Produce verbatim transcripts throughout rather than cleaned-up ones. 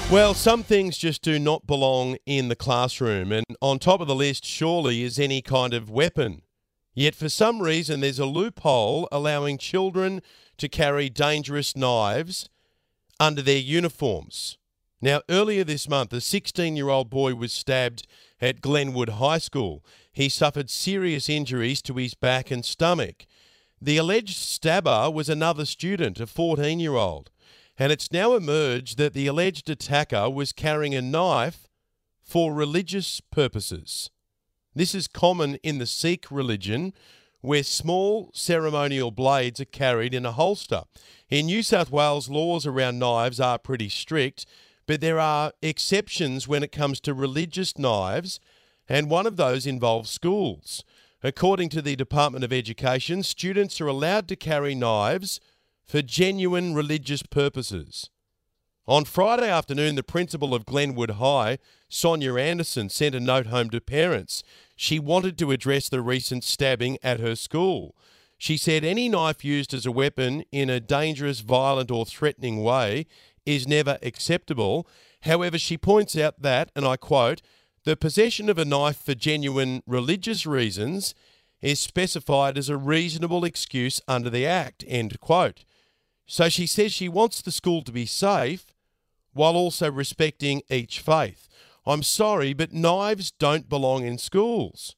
Well, some things just do not belong in the classroom, and on top of the list surely is any kind of weapon. Yet for some reason there's a loophole allowing children to carry dangerous knives under their uniforms. Now, earlier this month, a sixteen-year-old boy was stabbed at Glenwood High School. He suffered serious injuries to his back and stomach. The alleged stabber was another student, a fourteen-year-old. And it's now emerged that the alleged attacker was carrying a knife for religious purposes. This is common in the Sikh religion, where small ceremonial blades are carried in a holster. In New South Wales, laws around knives are pretty strict, but there are exceptions when it comes to religious knives, and one of those involves schools. According to the Department of Education, students are allowed to carry knives for genuine religious purposes. On Friday afternoon, the principal of Glenwood High, Sonia Anderson, sent a note home to parents. She wanted to address the recent stabbing at her school. She said any knife used as a weapon in a dangerous, violent or threatening way is never acceptable. However, she points out that, and I quote, the possession of a knife for genuine religious reasons is specified as a reasonable excuse under the Act, end quote. So she says she wants the school to be safe while also respecting each faith. I'm sorry, but knives don't belong in schools.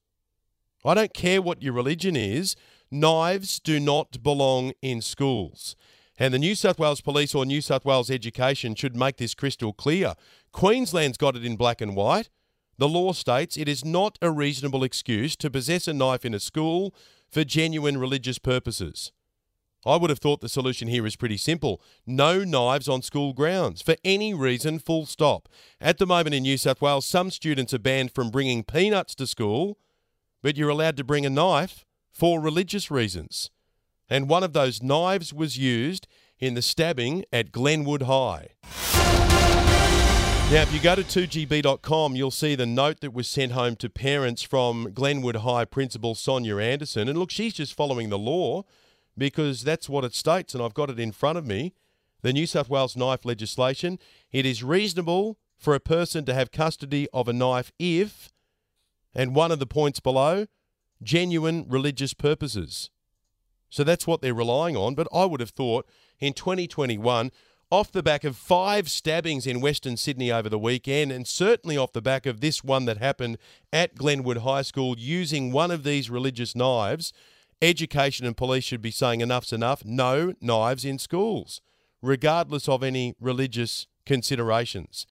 I don't care what your religion is, knives do not belong in schools. And the New South Wales Police or New South Wales Education should make this crystal clear. Queensland's got it in black and white. The law states it is not a reasonable excuse to possess a knife in a school for genuine religious purposes. I would have thought the solution here is pretty simple. No knives on school grounds, for any reason, full stop. At the moment in New South Wales, some students are banned from bringing peanuts to school, but you're allowed to bring a knife for religious reasons. And one of those knives was used in the stabbing at Glenwood High. Now, if you go to two G B dot com, you'll see the note that was sent home to parents from Glenwood High Principal Sonia Anderson. And look, she's just following the law, because that's what it states, and I've got it in front of me. The New South Wales knife legislation. It is reasonable for a person to have custody of a knife if, and one of the points below, genuine religious purposes. So that's what they're relying on, but I would have thought in twenty twenty-one, off the back of five stabbings in Western Sydney over the weekend, and certainly off the back of this one that happened at Glenwood High School using one of these religious knives, Education and police should be saying enough's enough. No knives in schools, regardless of any religious considerations.